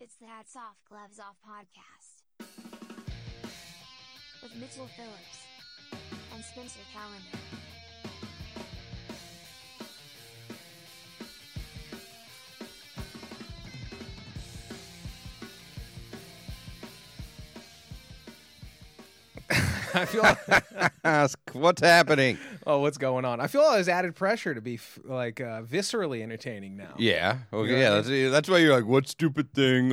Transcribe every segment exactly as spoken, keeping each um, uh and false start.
It's the Hats Off, Gloves Off podcast with Mitchell Phillips and Spencer Calendar. I feel like, what's happening? oh, what's going on? I feel all this added pressure to be f- like uh, viscerally entertaining now. Yeah, well, You know yeah. what I That's, that's why you're like, what stupid thing?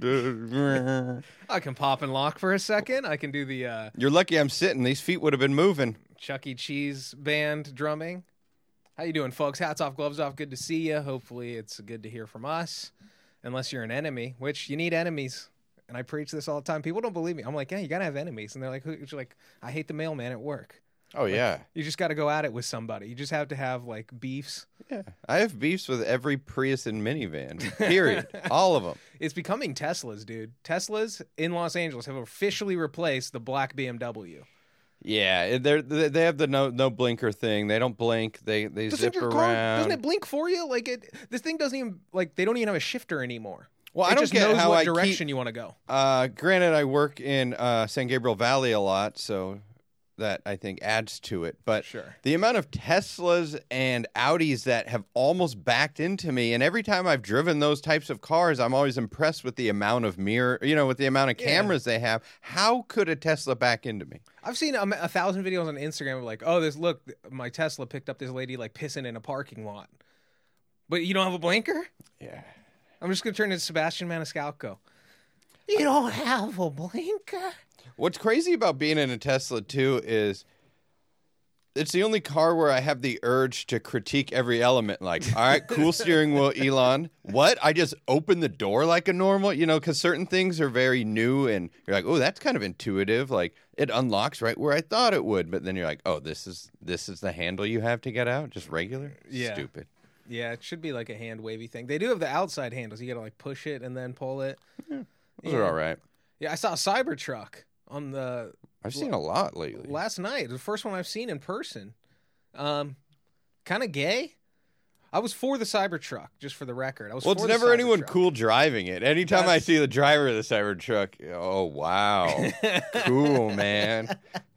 Oh, I can pop and lock for a second. I can do the uh, you're lucky I'm sitting. These feet would have been moving. Chuck E. Cheese band drumming. How you doing, folks? Hats off, gloves off. Good to see you. Hopefully, it's good to hear from us. Unless you're an enemy, which you need enemies. And I preach this all the time. People don't believe me. I'm like, yeah, you gotta have enemies. And they're like, who? You're like, I hate the mailman at work. Oh Like, yeah, You just got to go at it with somebody. You just have to have like beefs. yeah. I have beefs with every Prius and minivan. Period. All of them. It's becoming Teslas, dude. Teslas in Los Angeles have officially replaced the black B M W. Yeah, they're they have the no no blinker thing. They don't blink. They they Doesn't zip your car, around. doesn't it blink for you? Like it, this thing doesn't even like they don't even have a shifter anymore. Well, it I don't just get knows how what I direction keep- you want to go. Uh, granted, I work in uh, San Gabriel Valley a lot, so that I think adds to it. But Sure. the amount of Teslas and Audis that have almost backed into me, and every time I've driven those types of cars, I'm always impressed with the amount of mirror, you know, with the amount of Yeah. cameras they have. How could a Tesla back into me? I've seen a, a thousand videos on Instagram of like, oh, this look, my Tesla picked up this lady like pissing in a parking lot, but you don't have a blinker. Yeah. I'm just gonna turn into Sebastian Maniscalco. You don't have a blinker. What's crazy about being in a Tesla too is it's the only car where I have the urge to critique every element. Like, all right, cool steering wheel, Elon. What? I just opened the door like a normal, you know, because certain things are very new and you're like, oh, that's kind of intuitive. Like it unlocks right where I thought it would. But then you're like, oh, this is this is the handle you have to get out? Just regular? Yeah. Stupid. Yeah, it should be like a hand wavy thing. They do have the outside handles. You gotta like push it and then pull it. Those Yeah. are all right. Yeah, I saw a Cybertruck on the I've seen a lot lately. last night. The first one I've seen in person. Um, kind of gay. I was for the Cybertruck, just for the record. I was. Well, for it's the never anyone Cybertruck. cool driving it. Anytime I That's- see the driver of the Cybertruck, oh, wow. Cool, man.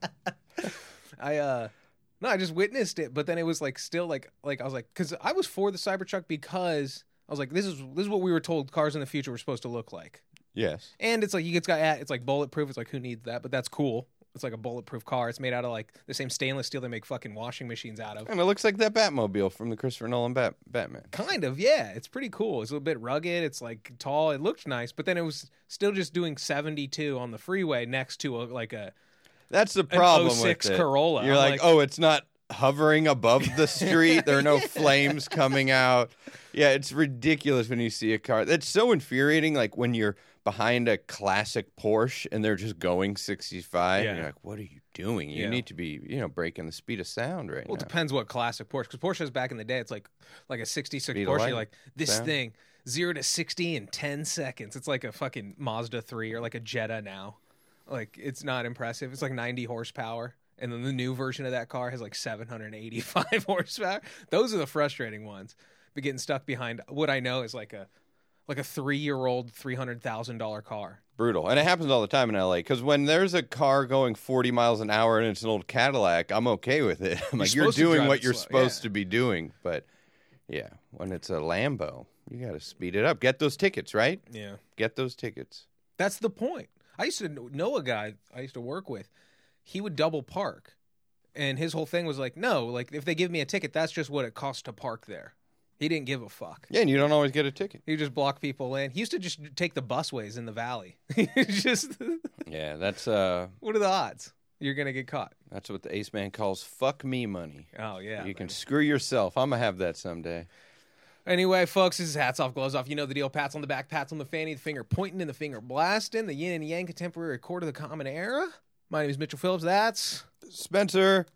I uh, no, I just witnessed it, but then it was like still like like I was like, because I was for the Cybertruck because I was like, this is this is what we were told cars in the future were supposed to look like, Yes. and it's like it's got it's like bulletproof. It's like who needs that? But that's cool. It's like a bulletproof car. It's made out of like the same stainless steel they make fucking washing machines out of. And it looks like that Batmobile from the Christopher Nolan Bat- Batman. Kind of, yeah. It's pretty cool. It's a little bit rugged. It's like tall. It looked nice, but then it was still just doing seventy-two on the freeway next to a like a That's the problem oh six with it. Corolla. You're I'm like, like- oh, it's not hovering above the street. There are no flames coming out. Yeah, it's ridiculous when you see a car. That's so infuriating, like when you're behind a classic Porsche and they're just going sixty-five. Yeah. And you're like, what are you doing? You Yeah. need to be, you know, breaking the speed of sound right Well, it now. depends what classic Porsche. Because Porsches back in the day, it's like like a sixty-six Speed of Porsche. light. You're like this Sound. thing zero to sixty in ten seconds. It's like a fucking Mazda three or like a Jetta now. Like it's not impressive. It's like ninety horsepower. And then the new version of that car has like seven hundred eighty-five horsepower. Those are the frustrating ones. But getting stuck behind what I know is like a like a three year old three hundred thousand dollar car. Brutal. And it happens all the time in L A. Because when there's a car going forty miles an hour and it's an old Cadillac, I'm okay with it. I'm like, you're supposed to doing drive what it you're slow, supposed yeah. to be doing. But yeah, when it's a Lambo, you got to speed it up. Get those tickets, right? Yeah. Get those tickets. That's the point. I used to know a guy I used to work with. He would double park. And his whole thing was like, no, like if they give me a ticket, that's just what it costs to park there. He didn't give a fuck. Yeah, and you don't always get a ticket. He would just block people in. He used to just take the busways in the valley. just Yeah, that's uh, what are the odds you're gonna get caught? that's what the Ace Man calls "fuck me money." Oh yeah. you can man. screw yourself. I'm gonna have that someday. Anyway, folks, this is hats off, gloves off. You know the deal. Pats on the back, pats on the fanny, the finger pointing and the finger blasting. The yin and yang contemporary court of the common era. My name is Mitchell Phillips. That's Spencer,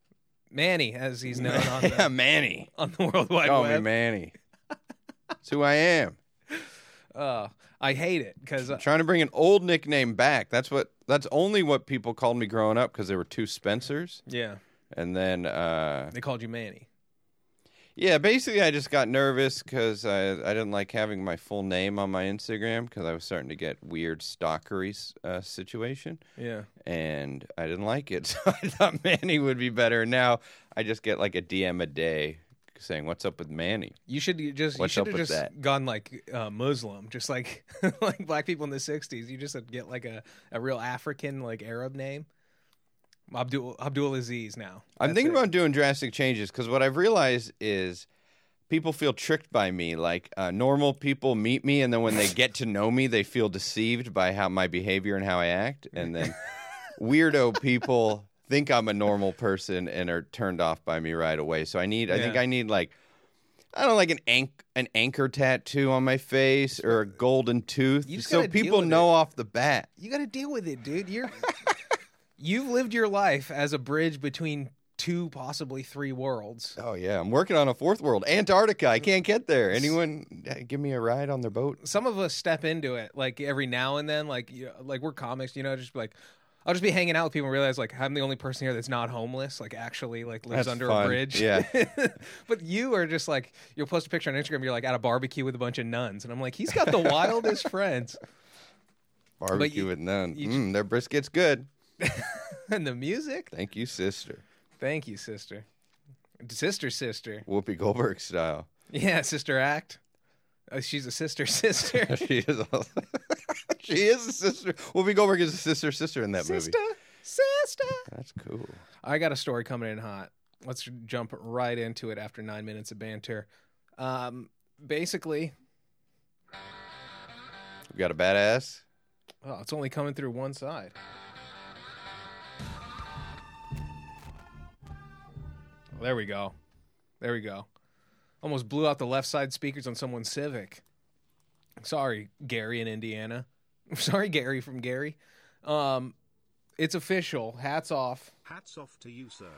Manny, as he's known on yeah, the, Manny. on the World Wide Call me Web. Manny. That's who I am. Uh, I hate it because I'm trying to bring an old nickname back. That's what. That's only what people called me growing up because there were two Spencers, yeah, and then uh, they called you Manny. Yeah, basically, I just got nervous because I I didn't like having my full name on my Instagram because I was starting to get weird stalkery uh, situation, Yeah. and I didn't like it. So I thought Manny would be better. Now I just get like a D M a day saying, "What's up with Manny?" You should just What's you up should have with just that? gone like uh, Muslim, just like like black people in the sixties. You just had to get like a, a real African like Arab name. Abdul Abdul Aziz now. I'm That's thinking it. about doing drastic changes because what I've realized is people feel tricked by me. Like uh, normal people meet me, and then when they get to know me, they feel deceived by how my behavior and how I act. And then weirdo people think I'm a normal person and are turned off by me right away. So I need, I think Yeah. I need like, I don't know, like an anch- an anchor tattoo on my face or a golden tooth, You just so gotta deal people with know it. off the bat. You got to deal with it, dude. You're you've lived your life as a bridge between two, possibly three worlds. Oh yeah, I'm working on a fourth world, Antarctica. I can't get there. Anyone uh, give me a ride on their boat? Some of us step into it like every now and then, like you like we're comics, you know, just like I'll just be hanging out with people and realize like I'm the only person here that's not homeless, like actually like lives That's under fun. a bridge. Yeah. But you are just like you'll post a picture on Instagram, you're like at a barbecue with a bunch of nuns, and I'm like, he's got the wildest friends. Barbecue you- with none. you- Mm, their brisket's good. And the music. Thank you, sister. Thank you, sister. Sister, sister. Whoopi Goldberg style. Yeah, sister act. Uh, she's a sister, sister. she is. A, she is a sister. Whoopi Goldberg is a sister, sister in that sister, movie. sister. That's cool. I got a story coming in hot. Let's jump right into it after nine minutes of banter. Um, basically, We got a badass. oh, it's only coming through one side. There we go. There we go. Almost blew out the left side speakers on someone's Civic. Sorry, Gary in Indiana. Sorry, Gary from Gary. Um, it's official. Hats off. Hats off to you, sir.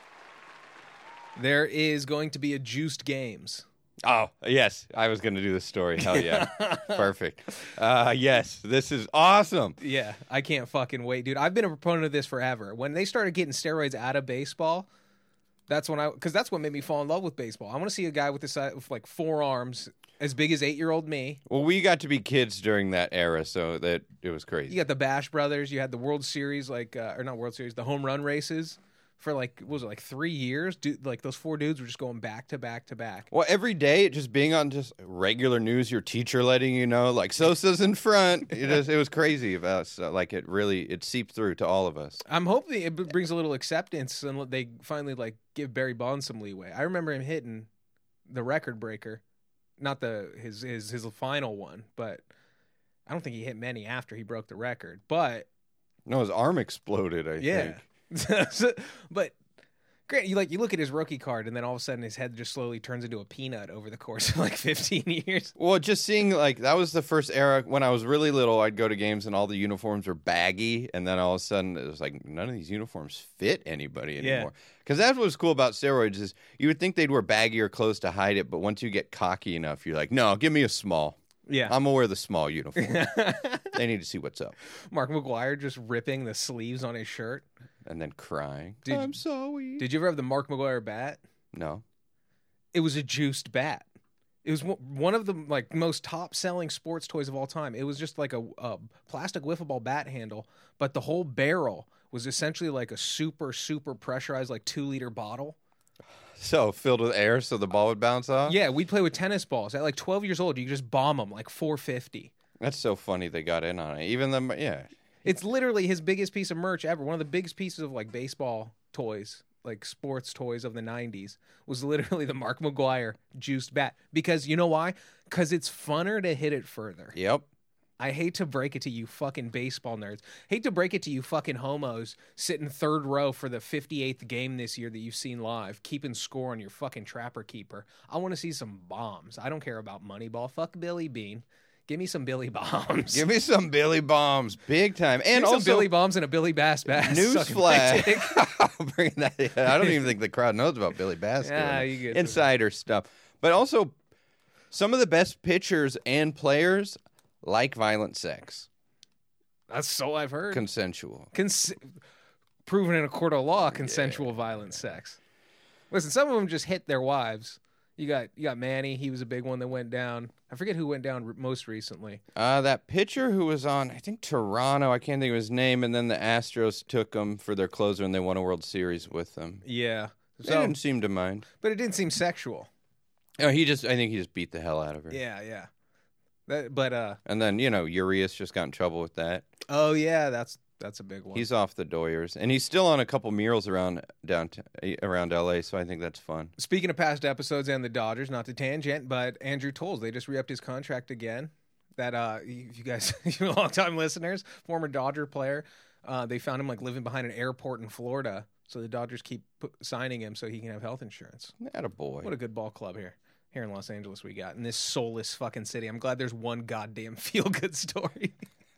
There is going to be a Juiced Games. Oh, yes. I was going to do this story. Hell yeah. Perfect. Uh, yes. This is awesome. Yeah, I can't fucking wait, dude. I've been a proponent of this forever. When they started getting steroids out of baseball, that's when I, because that's what made me fall in love with baseball. I want to see a guy with this, uh, with like four arms as big as eight-year-old me. Well, we got to be kids during that era, so that it was crazy. You got the Bash Brothers. You had the World Series, like, uh, or not World Series, the home run races for like, what was it, like three years? Dude, like those four dudes were just going back to back to back. Well, every day, it just being on just regular news, your teacher letting you know, like Sosa's in front. It, just, it was crazy about so, like it really it seeped through to all of us. I'm hoping it b- brings a little acceptance and they finally like give Barry Bonds some leeway. I remember him hitting the record breaker, not the his his his final one, but I don't think he hit many after he broke the record. But No, his arm exploded. I yeah, think. So- but great. You like you look at his rookie card, and then all of a sudden his head just slowly turns into a peanut over the course of like fifteen years. Well, just seeing like that was the first era when I was really little. I'd go to games and all the uniforms were baggy, and then all of a sudden it was like none of these uniforms fit anybody Yeah. anymore. Because that's what was cool about steroids is you would think they'd wear baggier clothes to hide it, but once you get cocky enough, you're like, no, give me a small. Yeah, I'm gonna wear the small uniform. They need to see what's up, Mark McGuire just ripping the sleeves on his shirt. and then crying. Did- I'm sorry. Did you ever have the Mark McGuire bat? no. It was a juiced bat. It was one- one of the like most top selling sports toys of all time. It was just like a, a plastic wiffle ball bat handle, but the whole barrel was essentially like a super super pressurized like two liter bottle. So filled with air, so the ball would bounce off. Yeah, we'd play with tennis balls at like twelve years old. You could just bomb them like four fifty. That's so funny they got in on it. Even the yeah. It's literally his biggest piece of merch ever. One of the biggest pieces of like baseball toys, like sports toys of the nineties, was literally the Mark McGuire juiced bat. Because you know why? Because it's funner to hit it further. Yep. I hate to break it to you fucking baseball nerds. Hate to break it to you fucking homos sitting third row for the fifty-eighth game this year that you've seen live, keeping score on your fucking Trapper Keeper. I want to see some bombs. I don't care about Moneyball. Fuck Billy Bean. Give me some Billy Bombs. Give me some Billy Bombs, big time, and Give me some also Billy Bombs and a Billy Bass Bass. Sucking my dick. Newsflash. I'll bring that in. I don't even think the crowd knows about Billy Bass. doing Yeah, it. you get Insider stuff. But also, some of the best pitchers and players like violent sex. That's so I've heard. Consensual. Cons- proven in a court of law, consensual violent sex. Listen, some of them just hit their wives. You got you got Manny. He was a big one that went down. I forget who went down re- most recently. Uh, that pitcher who was on, I think, Toronto, I can't think of his name, and then the Astros took him for their closer, and they won a World Series with him. Yeah. They So, didn't seem to mind. but it didn't seem sexual. Oh, he just, I think he just beat the hell out of her. Yeah, yeah. That, but uh, And then, you know, Urias just got in trouble with that. oh yeah, that's that's a big one. He's off the Doyers, and he's still on a couple murals around downtown, around L A. So I think that's fun. Speaking of past episodes and the Dodgers, not to tangent, but Andrew Toles, they just re-upped his contract again. That uh, you you guys, you long-time listeners, former Dodger player, uh, they found him like living behind an airport in Florida. So the Dodgers keep pu- signing him so he can have health insurance. Attaboy. What a good ball club here. Here in Los Angeles we got. In this soulless fucking city. I'm glad there's one goddamn feel-good story.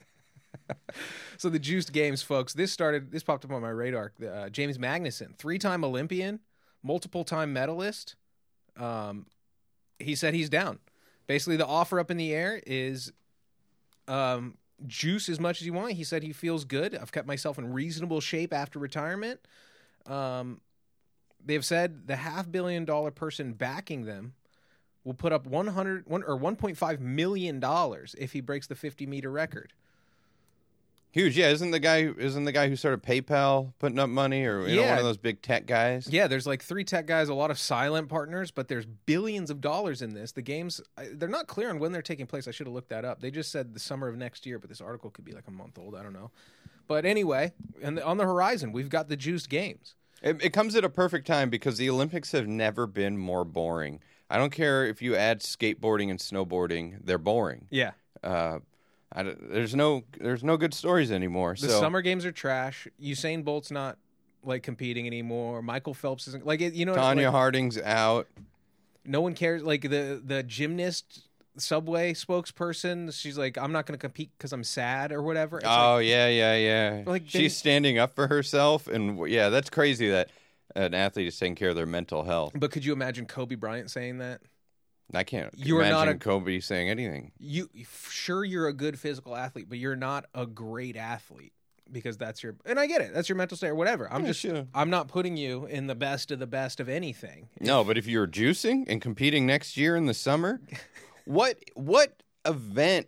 So the Juiced Games, folks. This started, this popped up on my radar. Uh, James Magnuson, three-time Olympian, multiple-time medalist. Um, he said he's down. Basically, the offer up in the air is um, juice as much as you want. He said he feels good. I've kept myself in reasonable shape after retirement. Um, they've said the half-billion dollar person backing them will put up one hundred one or one point five million dollars if he breaks the fifty meter record. Huge, yeah. Isn't the guy isn't the guy who started PayPal putting up money, or you know, Yeah. one of those big tech guys? Yeah, there's like three tech guys, a lot of silent partners, but there's billions of dollars in this. The games, I- they're not clear on when they're taking place. I should have looked that up. They just said the summer of next year, but this article could be like a month old. I don't know. But anyway, and on the horizon, we've got the Juiced Games. It, it comes at a perfect time because the Olympics have never been more boring. I don't care if you add skateboarding and snowboarding; they're boring. Yeah. Uh, I d there's no there's no good stories anymore. The so summer games are trash. Usain Bolt's not like competing anymore. Michael Phelps isn't like it, you know. Tanya like, Harding's out. no one cares. Like the the gymnast Subway spokesperson, she's like, I'm not going to compete because I'm sad or whatever. It's Oh like, yeah, yeah, yeah. Like, She's then- standing up for herself, and w- yeah, that's crazy that an athlete is taking care of their mental health. but could you imagine Kobe Bryant saying that? I can't You're imagine not a- Kobe saying anything. You sure you're a good physical athlete, but you're not a great athlete because that's your. And I get it. That's your mental state or whatever. I'm Yeah, just. sure. I'm not putting you in the best of the best of anything. No, but if you're juicing and competing next year in the summer, what what event?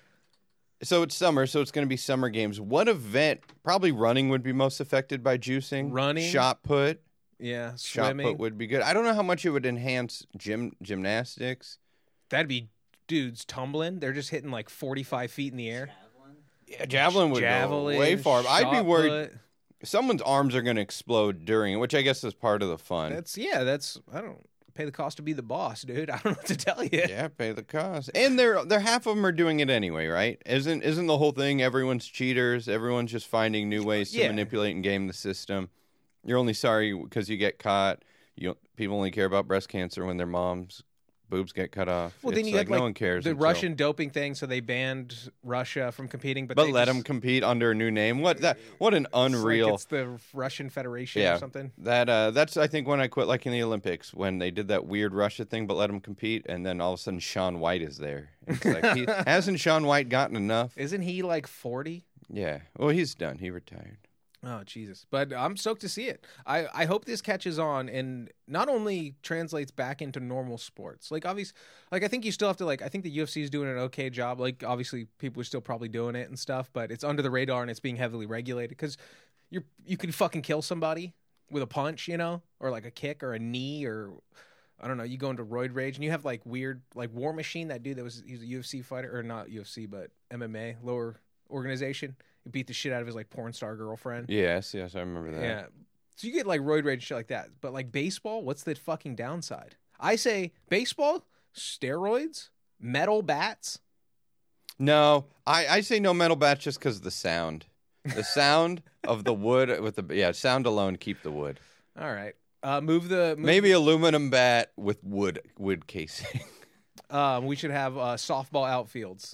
So it's summer, so it's going to be summer games. What event? Probably running would be most affected by juicing. Running? shot put, Yeah, shot swimming. put would be good. I don't know how much it would enhance gym gymnastics. That'd be dudes tumbling. They're just hitting like forty-five feet in the air. Yeah, javelin would Javelin, go way far. I'd be shot worried put. someone's arms are going to explode during it, which I guess is part of the fun. That's yeah. That's I don't pay the cost to be the boss, dude. I don't know what to tell you. Yeah, pay the cost. And they're they're half of them are doing it anyway, right? Isn't isn't the whole thing everyone's cheaters? Everyone's just finding new ways to Yeah. manipulate and game the system. You're only sorry because you get caught. You people only care about breast cancer when their mom's boobs get cut off. Well, It's then you like had like no one cares. the until- Russian doping thing, so they banned Russia from competing. But, but they let just, them compete under a new name. What that? What an it's like unreal. it's the Russian Federation Yeah. or something. That uh, that's I think when I quit liking the Olympics when they did that weird Russia thing, but let them compete, and then all of a sudden Sean White is there. It's like he, hasn't Sean White gotten enough? Isn't he like forty? Yeah. Well, he's done. He retired. Oh Jesus! But I'm stoked to see it. I, I hope this catches on and not only translates back into normal sports. Like obviously, like I think you still have to like. I think the U F C is doing an okay job. Like obviously, people are still probably doing it and stuff, but it's under the radar and it's being heavily regulated because you're you can fucking kill somebody with a punch, you know, or like a kick or a knee or I don't know. You go into roid rage and you have like weird like War Machine, that dude that was he's a U F C fighter or not U F C but M M A lower organization. He beat the shit out of his like porn star girlfriend. Yes, yes, I remember that. Yeah. So you get like roid rage and shit like that. But like baseball, what's the fucking downside? I say baseball, steroids, metal bats. No, I, I say no metal bats just because of the sound. The sound of the wood with the yeah sound alone keep the wood. All right. Uh, move the move, Maybe aluminum bat with wood wood casing. Um, we should have uh, softball outfields.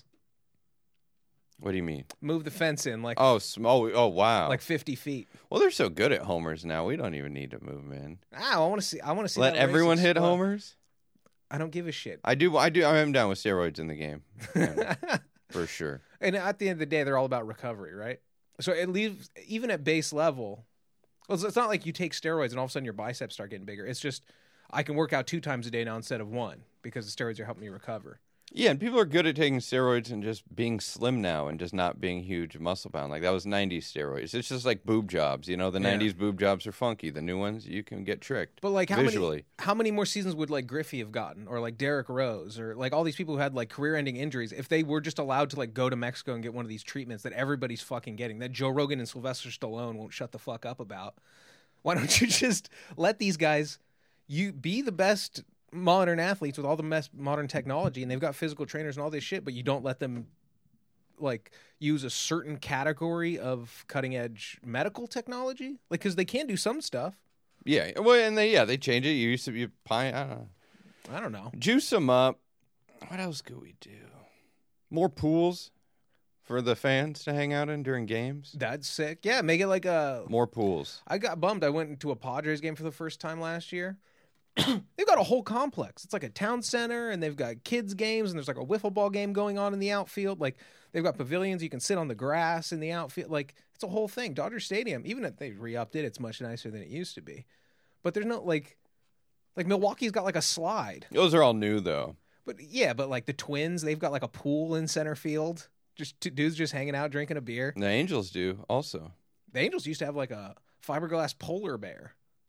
What do you mean? Move the fence in like Oh, sm- oh, oh, wow. like fifty feet. well, they're so good at homers now. We don't even need to move them in. Ah, I want to see. I want to see. Let that everyone racing hit squad. homers. I don't give a shit. I do. I do. I am down with steroids in the game Yeah, for sure. And at the end of the day, they're all about recovery, right? So it leaves even at base level. Well, it's- it's not like you take steroids and all of a sudden your biceps start getting bigger. It's just I can work out two times a day now instead of one because the steroids are helping me recover. Yeah, and people are good at taking steroids and just being slim now and just not being huge muscle bound. Like that was nineties steroids. It's just like boob jobs. You know, the Yeah. nineties boob jobs are funky. The new ones, you can get tricked. But like how visually. many how many more seasons would like Griffey have gotten, or like Derrick Rose, or like all these people who had like career-ending injuries if they were just allowed to like go to Mexico and get one of these treatments that everybody's fucking getting, that Joe Rogan and Sylvester Stallone won't shut the fuck up about? Why don't you just let these guys you be the best modern athletes with all the best modern technology, and they've got physical trainers and all this shit, but you don't let them like use a certain category of cutting edge medical technology, like because they can do some stuff. Yeah, well, and they yeah they change it. You used to be pine. I don't know. I don't know. Juice them up. What else could we do? More pools for the fans to hang out in during games. That's sick. Yeah, make it like a. More pools. I got bummed. I went into a Padres game for the first time last year. They've got a whole complex. It's like a town center, and they've got kids games, and there's like a wiffle ball game going on in the outfield. Like they've got pavilions. You can sit on the grass in the outfield. Like it's a whole thing. Dodger Stadium, even if they re-upped it, it's much nicer than it used to be. But there's no like, like Milwaukee's got like a slide. Those are all new though. But yeah, but like the Twins, they've got like a pool in center field. Just two dudes just hanging out drinking a beer. The Angels do also. The Angels used to have like a fiberglass polar bear.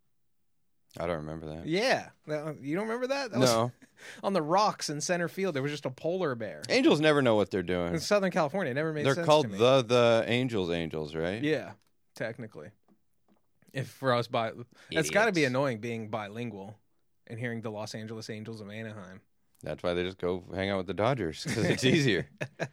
I don't remember that. Yeah. That- You don't remember that? That was No. on the rocks in center field, there was just a polar bear. Angels never know what they're doing. In Southern California, it never made They're sense called to me. the the Angels Angels, right? Yeah, technically. If for us, bi- it's got to be Idiots. annoying being bilingual and hearing the Los Angeles Angels of Anaheim. That's why they just go hang out with the Dodgers because it's easier.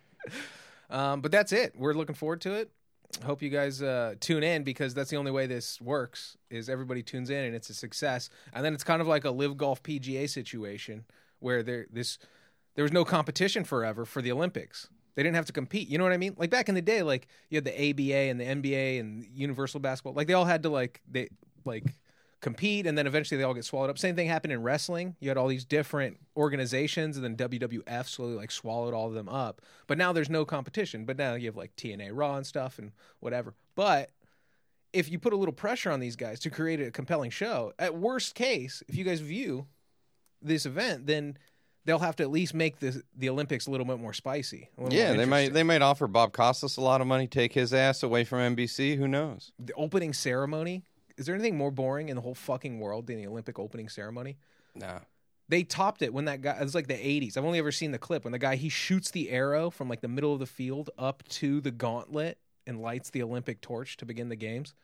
Um, but that's it. We're looking forward to it. Hope you guys uh, tune in because that's the only way this works is everybody tunes in and it's a success. And then it's kind of like a Live Golf P G A situation where there this there was no competition forever for the Olympics. They didn't have to compete. You know what I mean? Like back in the day, like you had the A B A and the N B A and Universal Basketball. Like they all had to like they like compete and then eventually they all get swallowed up. Same thing happened in wrestling. You had all these different organizations and then W W F slowly like swallowed all of them up. But now there's no competition. But now you have like T N A Raw and stuff and whatever. But if you put a little pressure on these guys to create a compelling show, at worst case, if you guys view this event, then they'll have to at least make the the Olympics a little bit more spicy. a little Yeah, more they might interesting. they might offer Bob Costas a lot of money, take his ass away from N B C. Who knows? The opening ceremony. Is there anything more boring in the whole fucking world than the Olympic opening ceremony? No. They topped it when that guy, it was like the eighties. I've only ever seen the clip when the guy, he shoots the arrow from like the middle of the field up to the gauntlet and lights the Olympic torch to begin the games.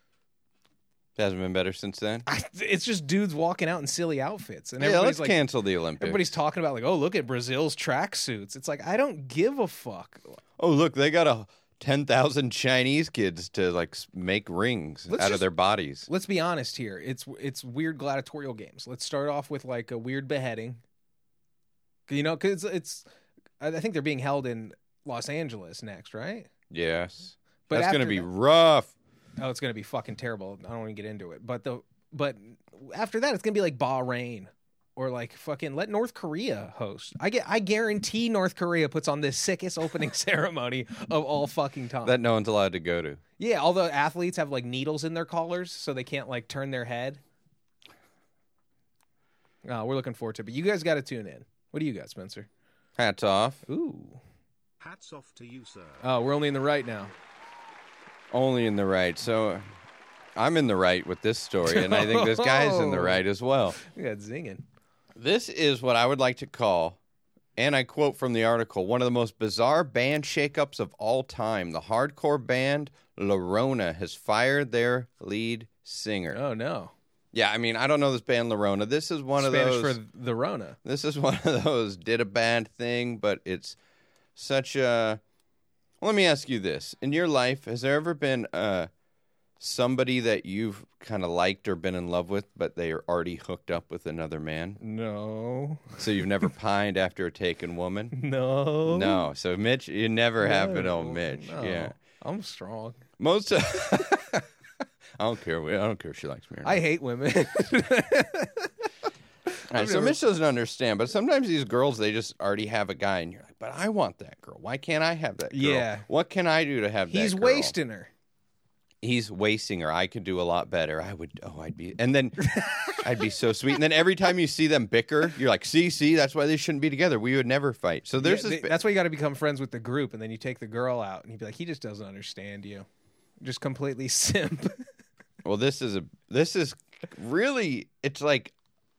It hasn't been better since then. I, it's just dudes walking out in silly outfits. And Yeah, everybody's let's like, cancel the Olympics. everybody's talking about like, oh, look at Brazil's tracksuits. It's like, I don't give a fuck. Oh, look, they got a ten thousand Chinese kids to like s- make rings Let's out just- of their bodies. Let's be honest here. It's it's weird gladiatorial games. Let's start off with like a weird beheading. You know, because it's, it's, I think they're being held in Los Angeles next, right? Yes. But That's going to after be that- rough. Oh, it's gonna be fucking terrible. I don't want to get into it. But the but after that, it's gonna be like Bahrain or like fucking let North Korea host. I get I guarantee North Korea puts on the sickest opening ceremony of all fucking time. That no one's allowed to go to. Yeah, all the athletes have like needles in their collars so they can't like turn their head. Oh, we're looking forward to it. But you guys got to tune in. What do you got, Spencer? Hats off. Ooh. Hats off to you, sir. Oh, we're only in the right now. Only in the right. So I'm in the right with this story, and I think this guy's in the right as well. We got zinging. This is what I would like to call, and I quote from the article, one of the most bizarre band shakeups of all time. The hardcore band Llorona has fired their lead singer. Oh no. Yeah, I mean, I don't know this band Llorona. This is one Spanish of those. for the Rona. This is one of those did a bad thing, but it's such a. Let me ask you this: in your life, has there ever been uh, somebody that you've kind of liked or been in love with, but they are already hooked up with another man? No. So you've never pined after a taken woman? No. No. So Mitch, it never happened No, on Mitch. no. Yeah. I'm strong. Most. Of, I don't care. I don't care if she likes me or not. I hate women. All right, so Mitch doesn't understand, but sometimes these girls, they just already have a guy, and you're like, but I want that girl. Why can't I have that girl? Yeah. What can I do to have that He's girl? wasting her. he's wasting her. I could do a lot better. I would, oh, I'd be, and then I'd be so sweet. And then every time you see them bicker, you're like, see, see, that's why they shouldn't be together. We would never fight. So there's Yeah, this. they- that's why you got to become friends with the group, and then you take the girl out, and you'd be like, he just doesn't understand you. Just completely simp. Well, this is a, this is really, it's like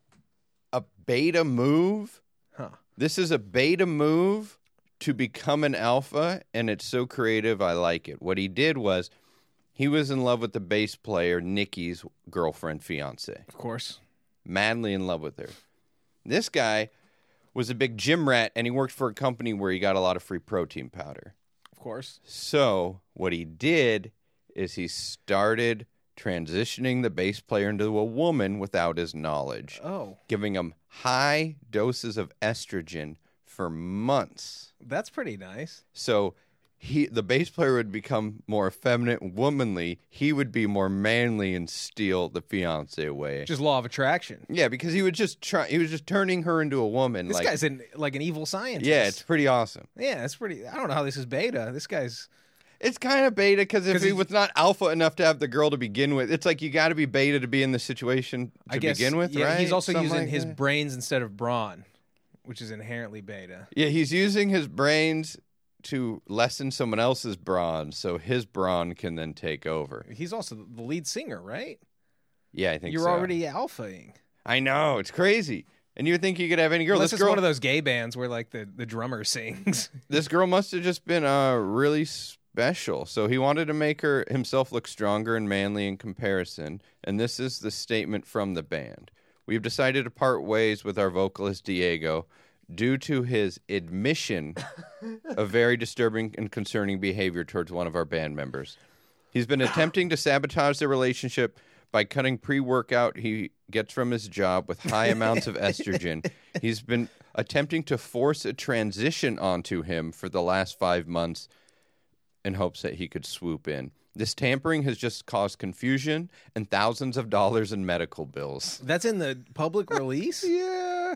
a beta move. Huh. This is a beta move to become an alpha, and it's so creative. I like it. What he did was he was in love with the bass player, Nikki's girlfriend, fiance. Of course. Madly in love with her. This guy was a big gym rat, and he worked for a company where he got a lot of free protein powder. Of course. So what he did is he started transitioning the bass player into a woman without his knowledge, Oh, giving him high doses of estrogen for months. that's pretty nice. So he, the bass player would become more effeminate and womanly. He would be more manly and steal the fiance away. Just law of attraction. Yeah, because he would just try. He was just turning her into a woman. This like, guy's an, like an evil scientist. yeah, it's pretty awesome. Yeah, that's pretty. I don't know how this is beta. This guy's. It's kind of beta because if 'Cause he he- was not alpha enough to have the girl to begin with, it's like you got to be beta to be in the situation to I guess, begin with, yeah, right? he's also Something using like his that. brains instead of brawn, which is inherently beta. Yeah, he's using his brains to lessen someone else's brawn, so his brawn can then take over. He's also the lead singer, right? Yeah, I think You're so. already alphaing. I know, it's crazy. And you would think you could have any girl. Unless this it's girl, one of those gay bands where like the, the drummer sings. this girl must have just been uh really special. So he wanted to make her himself look stronger and manly in comparison. And this is the statement from the band: "We've decided to part ways with our vocalist Diego due to his admission of very disturbing and concerning behavior towards one of our band members. He's been attempting to sabotage the relationship by cutting pre-workout he gets from his job with high amounts of estrogen. He's been attempting to force a transition onto him for the last five months in hopes that he could swoop in. This tampering has just caused confusion and thousands of dollars in medical bills." That's in the public release? Yeah.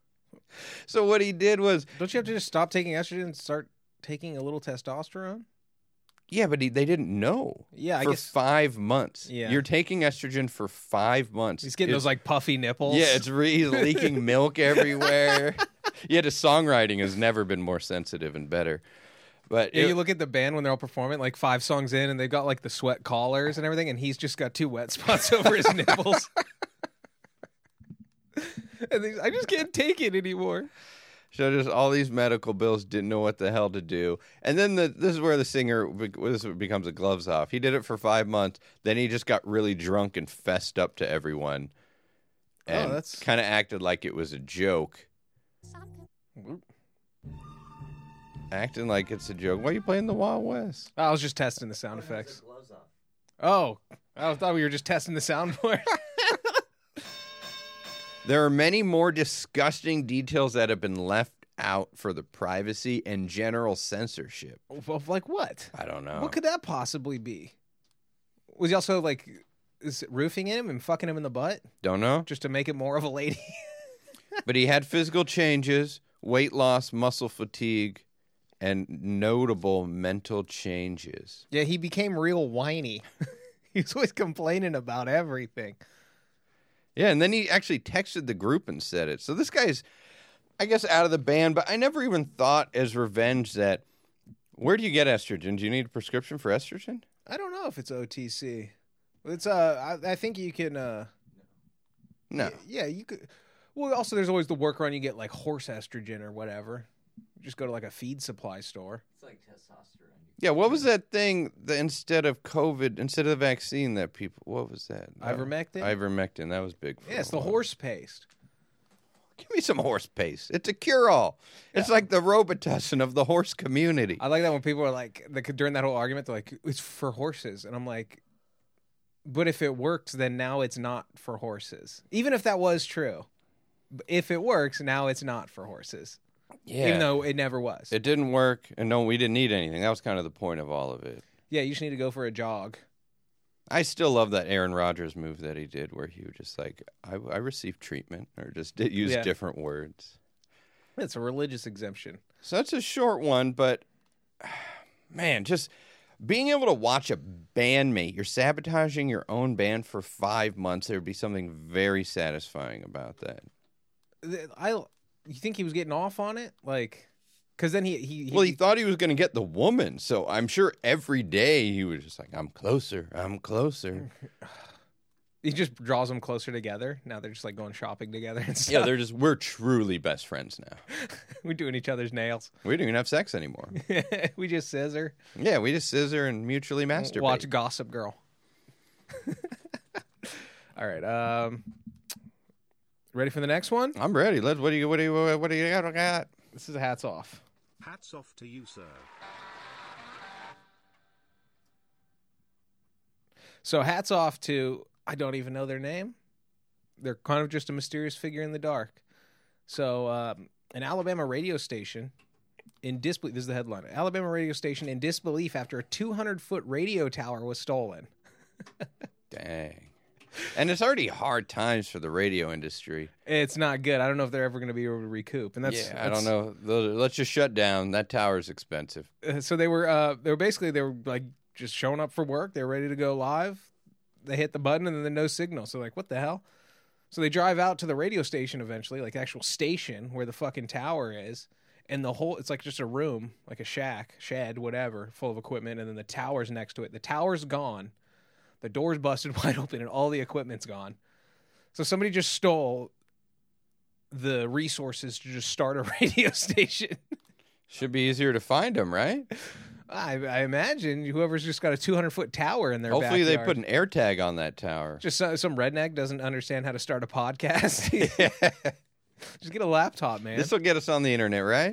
So what he did was, Don't you have to just stop taking estrogen and start taking a little testosterone? yeah, but he, they didn't know. Yeah, I for guess five months. Yeah. You're taking estrogen for five months. he's getting It's- those like puffy nipples. Yeah, it's re- he's leaking milk everywhere. Yet his songwriting has never been more sensitive and better. But Yeah, it- you look at the band when they're all performing, like five songs in, and they've got like the sweat collars and everything, and he's just got two wet spots over his nipples. And he's, I just can't take it anymore. so just all these medical bills, didn't know what the hell to do. And then the, this is where the singer be- this becomes a gloves off. He did it for five months. Then he just got really drunk and fessed up to everyone. And Oh, that's- kind of acted like it was a joke. Acting like it's a joke. Why are you playing the Wild West? I was just testing the sound effects. Oh, I thought we were just testing the soundboard. There are many more disgusting details that have been left out for the privacy and general censorship. Of like what? I don't know. What could that possibly be? Was he also like is it roofing him and fucking him in the butt Don't know. just to make it more of a lady? But he had physical changes, weight loss, muscle fatigue, and notable mental changes. Yeah, he became real whiny. He was always complaining about everything. Yeah, and then he actually texted the group and said it. So this guy's, I guess, out of the band, but I never even thought as revenge that, where do you get estrogen? Do you need a prescription for estrogen? I don't know if it's O T C. It's uh, I, I think you can. Uh, No. Yeah, you could. Well, also there's always the workaround. You get like horse estrogen or whatever. You just go to like a feed supply store. It's like testosterone. Yeah, what was that thing that instead of COVID, instead of the vaccine that people, what was that? Uh, Ivermectin? Ivermectin, that was big. For Yeah, it's a the while. horse paste. Give me some horse paste. It's a cure-all. It's like the Robitussin of the horse community. I like that when people are like, the, during that whole argument, they're like, it's for horses. And I'm like, but if it works, then now it's not for horses. Even if that was true. If it works, now it's not for horses. Yeah. Even though it never was. It didn't work, and no, we didn't need anything. That was kind of the point of all of it. Yeah, you just need to go for a jog. I still love that Aaron Rodgers move that he did where he was just like, I, I received treatment, or just did use Yeah. different words. It's a religious exemption. So that's a short one, but man, just being able to watch a bandmate, you're sabotaging your own band for five months. There would be something very satisfying about that. I, you think he was getting off on it? Like, because then he, he, he Well, he thought he was going to get the woman, so I'm sure every day he was just like, I'm closer, I'm closer. he just draws them closer together. Now they're just like going shopping together and stuff. Yeah, they're just, we're truly best friends now. We're doing each other's nails. We don't even have sex anymore. We just scissor. Yeah, we just scissor and mutually masturbate. Watch Gossip Girl. All right. Um, ready for the next one? I'm ready. Let's. What do you? What do you? What do you got? What do you got? This is a hats off. Hats off to you, sir. So hats off to, I don't even know their name. They're kind of just a mysterious figure in the dark. So um, an Alabama radio station in disbelief, this is the headline, Alabama radio station in disbelief after a two hundred foot radio tower was stolen. Dang. And it's already hard times for the radio industry. It's not good. I don't know if they're ever going to be able to recoup. And that's, yeah, I that's, don't know. Those- Let's just shut down. That tower's expensive. uh, So they were, uh, they were basically, they were like just showing up for work. They were ready to go live. They hit the button and then no signal. So like, what the hell? So they drive out to the radio station eventually, like the actual station where the fucking tower is. And the whole, it's like just a room, like a shack, shed, whatever, full of equipment. And then the tower's next to it. The tower's gone. The door's busted wide open and all the equipment's gone. So somebody just stole the resources to just start a radio station. Should be easier to find them, right? I, I imagine whoever's just got a two hundred foot tower in their Hopefully backyard. they put an air tag on that tower. Just uh, some redneck doesn't understand how to start a podcast. Just get a laptop, man. This will get us on the internet, right?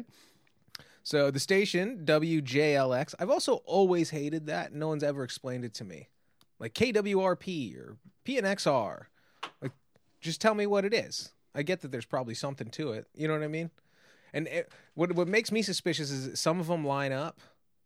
So the station, W J L X, I've also always hated that. No one's ever explained it to me. Like K W R P or P N X R. Like, just tell me what it is. I get that there's probably something to it. You know what I mean? And it, what what makes me suspicious is that some of them line up.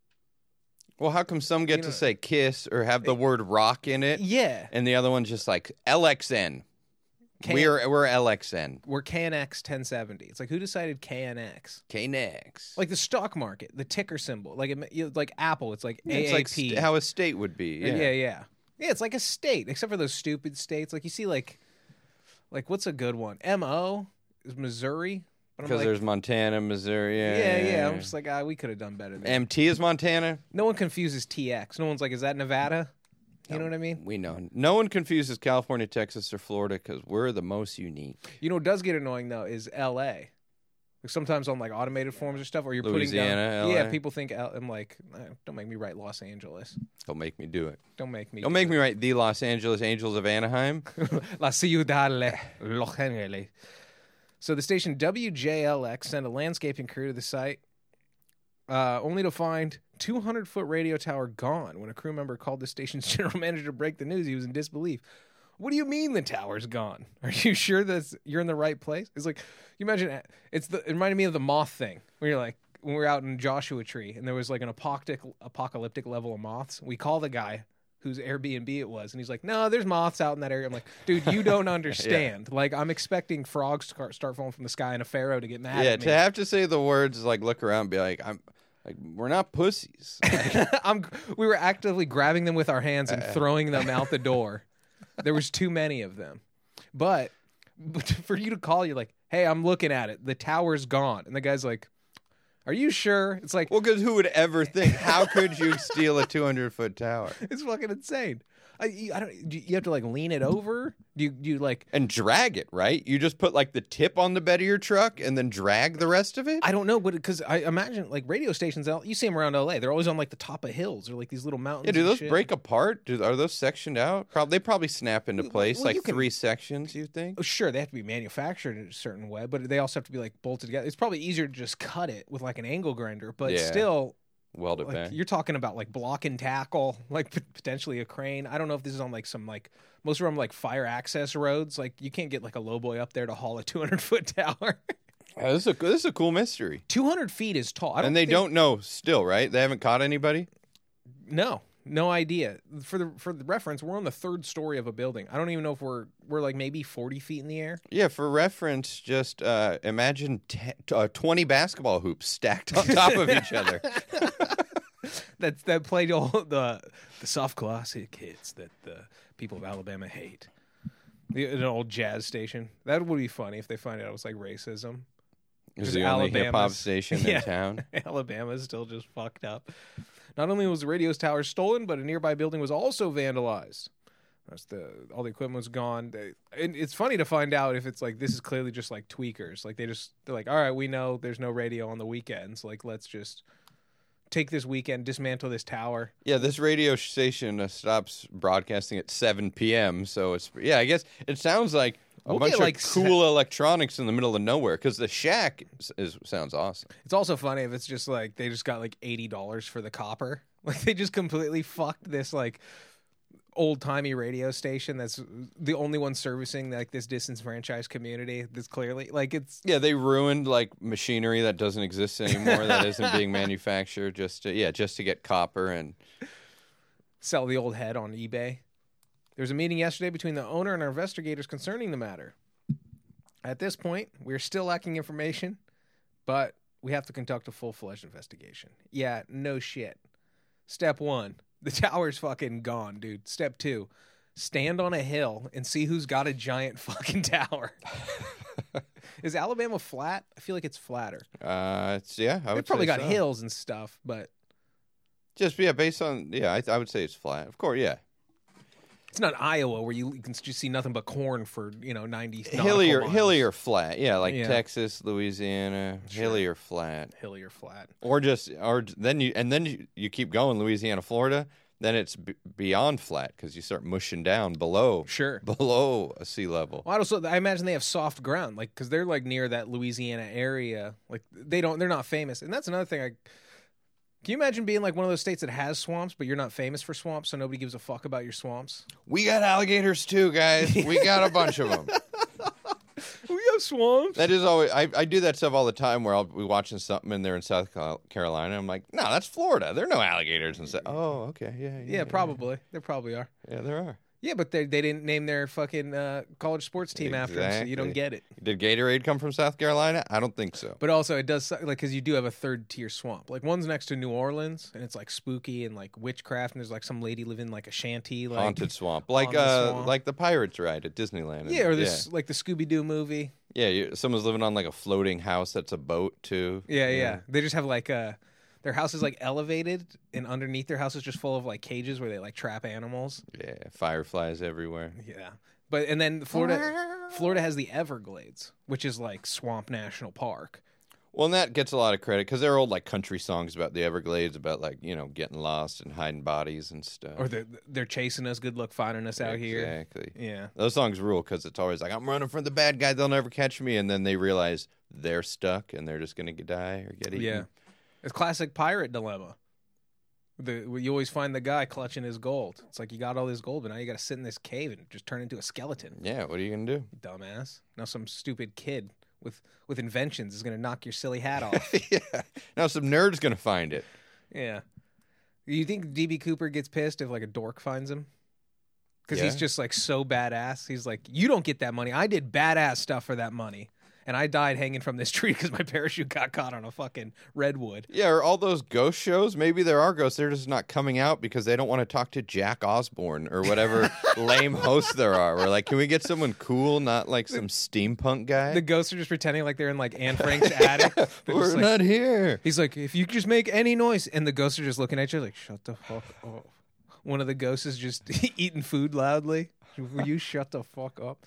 Well, how come some get You to know- say kiss or have the word rock in it, Yeah. and the other one's just like L X N? K- We're we're L X N. We're K N X ten seventy. It's like, who decided K N X? K N X. Like the stock market, the ticker symbol. Like it, you- like Apple, it's like Yeah, A A it's P. like st- how a state would be. yeah. Yeah. yeah, yeah. Yeah, it's like a state, except for those stupid states. Like you see like like what's a good one? M O is Missouri. But I'm Because like, there's Montana, Missouri. Yeah, yeah, yeah. I'm just like, ah, we could have done better. Than M T is Montana. No one confuses T X. No one's like, is that Nevada? You know what I mean? We know. No one confuses California, Texas, or Florida because we're the most unique. You know what does get annoying though is L A. Like sometimes on like automated forms or stuff, or you're Louisiana, putting down. L A. Yeah, people think L- I'm like, eh, don't make me write Los Angeles. Don't make me do it. Don't make me. Don't make me write the Los Angeles Angels of Anaheim. La Ciudad de Los Angeles. So the station W J L X sent a landscaping crew to the site, uh, only to find two hundred foot radio tower gone. When a crew member called the station's general manager to break the news, he was in disbelief. What do you mean the tower's gone? Are you sure that you're in the right place? It's like, you imagine, it's the, it reminded me of the moth thing, where you're like, when we were out in Joshua Tree, and there was like an apocalyptic, apocalyptic level of moths. We call the guy whose Airbnb it was, and he's like, no, there's moths out in that area. I'm like, dude, you don't understand. Like, I'm expecting frogs to car- start falling from the sky and a pharaoh to get mad yeah, at me. to have to say the words like look around, and be like, I'm like we're not pussies. I'm, we were actively grabbing them with our hands Uh, and throwing them out the door. There was too many of them. But, but for you to call, you're like, hey, I'm looking at it. The tower's gone. And the guy's like, are you sure? It's like, Well, because who would ever think? How could you steal a two hundred foot tower it's fucking insane. I, you- I don't. Do you have to like lean it over? Do you, do you like? and drag it? Right? You just put like the tip on the bed of your truck and then drag the rest of it. I don't know, but because I imagine like radio stations, out you see them around L A. They're always on like the top of hills or like these little mountains. Yeah, do and those shit. break apart? Do are those sectioned out? Probably. They probably snap into Well, place well, like you can- three sections. You think? Oh, sure, they have to be manufactured in a certain way, but they also have to be like bolted together. It's probably easier to just cut it with like an angle grinder, but Yeah. still, Weld it like, back. you're talking about like block and tackle, like p- potentially a crane. I don't know if this is on like some like most of them like fire access roads. Like you can't get like a lowboy up there to haul a two hundred foot tower. Yeah, this is a this is a cool mystery. two hundred feet is tall. I don't And they think- don't know still, right? They haven't caught anybody. No, no idea. For the for the reference, we're on the third story of a building. I don't even know if we're we're like maybe forty feet in the air. Yeah, for reference, just uh, imagine te- uh, twenty basketball hoops stacked on top of each other. That's that played all the the soft classic hits that the people of Alabama hate. The, an old jazz station. That would be funny if they find out it was like racism. Is the only hip hop Alabama's- station Yeah. in town? Alabama's still just fucked up. Not only was the radio tower stolen, but a nearby building was also vandalized. That's the all the equipment was gone. They, and it's funny to find out if it's like this is clearly just like tweakers. Like they just they're like, all right, we know there's no radio on the weekends. Like let's just take this weekend, dismantle this tower. Yeah, this radio station uh, stops broadcasting at seven p.m. So it's yeah, I guess it sounds like a We'll bunch get, of like, se- cool electronics in the middle of nowhere because the shack is, is sounds awesome. It's also funny if it's just like they just got like eighty dollars for the copper. Like they just completely fucked this like old timey radio station that's the only one servicing like this disenfranchised community. That's clearly like it's Yeah, they ruined like machinery that doesn't exist anymore that isn't being manufactured just to, yeah, just to get copper and sell the old head on eBay. There was a meeting yesterday between the owner and our investigators concerning the matter. At this point, we're still lacking information, but we have to conduct a full-fledged investigation. Yeah, no shit. Step one, the tower's fucking gone, dude. Step two, stand on a hill and see who's got a giant fucking tower. Is Alabama flat? I feel like it's flatter. uh it's yeah, I They would probably say got so. hills and stuff, but Just yeah, based on yeah, I, I would say it's flat. Of course, yeah. it's not Iowa where you can just see nothing but corn for, you know, ninety nautical Hilly or miles. hilly or flat. Yeah, like Yeah. Texas, Louisiana, Sure. hilly or flat. Hilly or flat. Or just or then you and then you, you keep going Louisiana, Florida, then it's b- beyond flat cuz you start mushing down below Sure. below a sea level. Well, I also I imagine they have soft ground, like because they're like near that Louisiana area. Like they don't, they're not famous, and that's another thing. I can you imagine being like one of those states that has swamps, but you're not famous for swamps, so nobody gives a fuck about your swamps. We got alligators too, guys. We got a bunch of them. We have swamps. That is always I, I do that stuff all the time where I'll be watching something and they're in South Cal- Carolina. I'm like, no, that's Florida. There are no alligators and stuff. Oh, okay, yeah, yeah, yeah, probably there probably are. Yeah, there are. Yeah, but they they didn't name their fucking uh, college sports team after them, so you don't Exactly. get it. Did Gatorade come from South Carolina? I don't think so. But also, it does suck, like because you do have a third tier swamp. Like one's next to New Orleans, and it's like spooky and like witchcraft, and there's like some lady living like a shanty, like Haunted swamp, like on the uh, swamp. like the Pirates ride at Disneyland. yeah, or this like the Scooby Doo movie. yeah, you, someone's living on like a floating house that's a boat too. Yeah, yeah, They just have like uh their house is like elevated, and underneath their house is just full of like cages where they like trap animals. yeah. Fireflies everywhere. Yeah, but and then Florida, Florida has the Everglades, which is like Swamp National Park. Well, and that gets a lot of credit because there are old like country songs about the Everglades, about like you know getting lost and hiding bodies and stuff. Or they're they're chasing us, good luck finding us out here. Exactly. Yeah, Those songs rule because it's always like I'm running from the bad guy; they'll never catch me, and then they realize they're stuck and they're just gonna die or get eaten. yeah. It's classic pirate dilemma. The you always find the guy clutching his gold. It's like you got all this gold, but now you got to sit in this cave and just turn into a skeleton. Yeah. What are you gonna do? Dumbass. Now some stupid kid with with inventions is gonna knock your silly hat off. yeah. Now some nerd's gonna find it. Yeah. You think D B Cooper gets pissed if like a dork finds him? Because he's Yeah. just like so badass. He's like, you don't get that money. I did badass stuff for that money. And I died hanging from this tree because my parachute got caught on a fucking redwood. Yeah, or all those ghost shows. Maybe there are ghosts. They're just not coming out because they don't want to talk to Jack Osborne or whatever lame hosts there are. We're like, can we get someone cool, not like some steampunk guy? The ghosts are just pretending like they're in like Anne Frank's attic. They're We're just like- not here. He's like, if you could just make any noise, and the ghosts are just looking at you like, shut the fuck up. One of the ghosts is just eating food loudly. Will you shut the fuck up?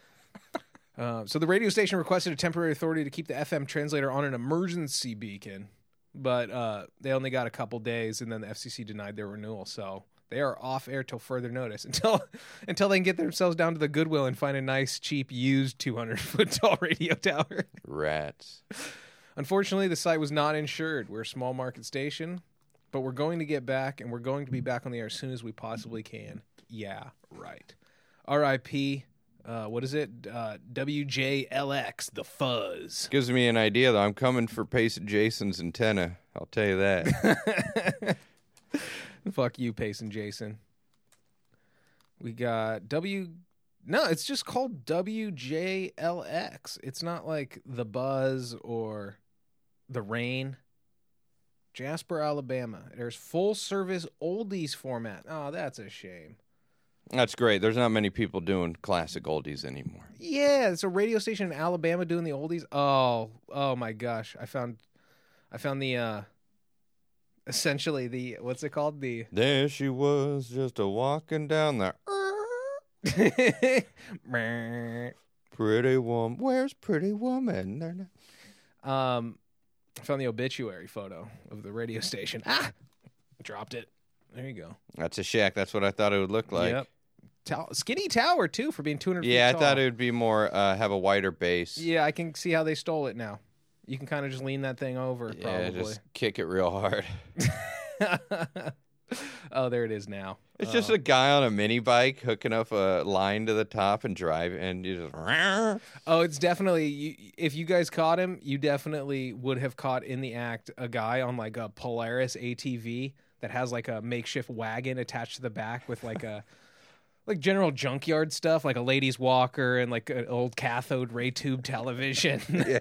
Uh, so the radio station requested a temporary authority to keep the F M translator on an emergency beacon, but uh, they only got a couple days, and then the F C C denied their renewal. So they are off air till further notice until until they can get themselves down to the Goodwill and find a nice, cheap, used two hundred foot tall radio tower. Rats. Unfortunately, the site was not insured. We're a small market station, but we're going to get back, and we're going to be back on the air as soon as we possibly can. Yeah, right. R I P Uh, what is it? Uh, W J L X, the fuzz. Gives me an idea, though. I'm coming for Payson Jason's antenna. I'll tell you that. Fuck you, Payson Jason. We got W. No, it's just called W J L X. It's not like the buzz or the rain. Jasper, Alabama. There's full service oldies format. Oh, that's a shame. That's great. There's not many people doing classic oldies anymore. Yeah, it's a radio station in Alabama doing the oldies. Oh, oh my gosh. I found I found the uh essentially the what's it called? The There she was, just a walking down the pretty woman. Where's pretty woman? They're not- um I found the obituary photo of the radio station. Ah! Dropped it. There you go. That's a shack. That's what I thought it would look like. Yep. Tow- skinny tower too for being two hundred Yeah, I feet tall. thought it would be more, uh, have a wider base. Yeah, I can see how they stole it now. You can kind of just lean that thing over, Yeah, probably. just kick it real hard. Oh, there it is now. It's just a guy on a mini bike hooking up a line to the top and driving, and you just. Oh, it's definitely. You, if you guys caught him, you definitely would have caught in the act a guy on like a Polaris A T V that has like a makeshift wagon attached to the back with like a like general junkyard stuff, like a ladies' walker and like an old cathode ray tube television. Yeah.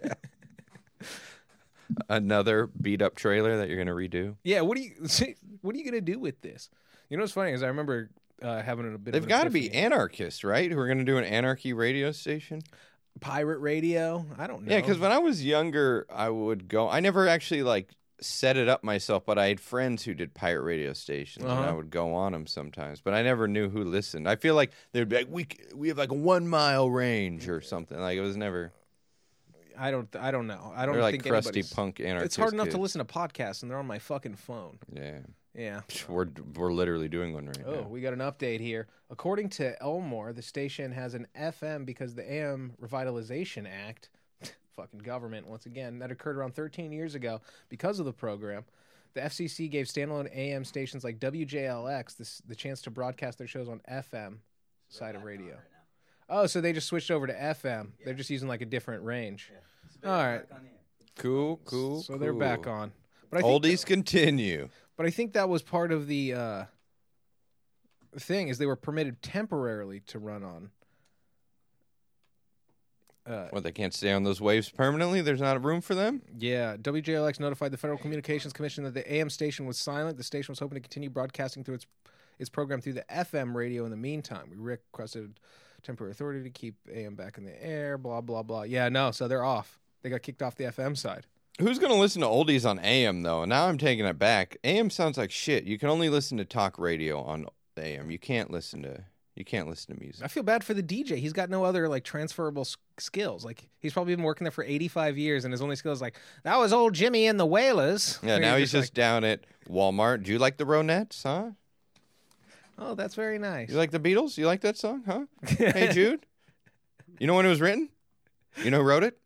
Another beat up trailer that you're gonna redo. Yeah, what do you what are you gonna do with this? You know what's funny is I remember uh, having a bit. They've of got got to be anarchists, right? Who are gonna do an anarchy radio station? pirate radio. I don't know. Yeah, because when I was younger, I would go. I never actually like set it up myself, but I had friends who did pirate radio stations, and I Uh-huh. would go on them sometimes. But I never knew who listened. I feel like they'd be like, "We we have like a one mile range or something." Like it was never. I don't. I don't know. I don't They're like think crusty anybody's- punk anarchists. It's hard enough to kids. listen to podcasts, and they're on my fucking phone. Yeah, Yeah. we're we're literally doing one right Oh, now. we got an update here. According to Elmore, the station has an F M because the A M Revitalization Act, fucking government once again, that occurred around thirteen years ago because of the program. The F C C gave standalone A M stations like W J L X this, the chance to broadcast their shows on F M side of radio. Oh, so they just switched over to F M. They're just using like a different range. All right. Cool, cool. So they're back cool. on. But I think Oldies continue. But I think that was part of the uh, thing is they were permitted temporarily to run on. Uh, What, they can't stay on those waves permanently? There's not room for them? yeah, W J L X notified the Federal Communications Commission that the A M station was silent. The station was hoping to continue broadcasting through its its program through the F M radio in the meantime. We requested temporary authority to keep A M back in the air, blah, blah, blah. Yeah, no, so they're off. They got kicked off the F M side. Who's going to listen to oldies on A M, though? Now I'm taking it back. A M sounds like shit. You can only listen to talk radio on A M. You can't listen to you can't listen to music. I feel bad for the D J. He's got no other like transferable s- skills. Like he's probably been working there for eighty-five years, and his only skill is like that was old Jimmy and the Wailers. Yeah, Where now you're he's just like, down at Walmart. Do you like the Ronettes, huh? oh, that's very nice. You like the Beatles? You like that song, huh? Hey, Jude? You know when it was written? You know who wrote it?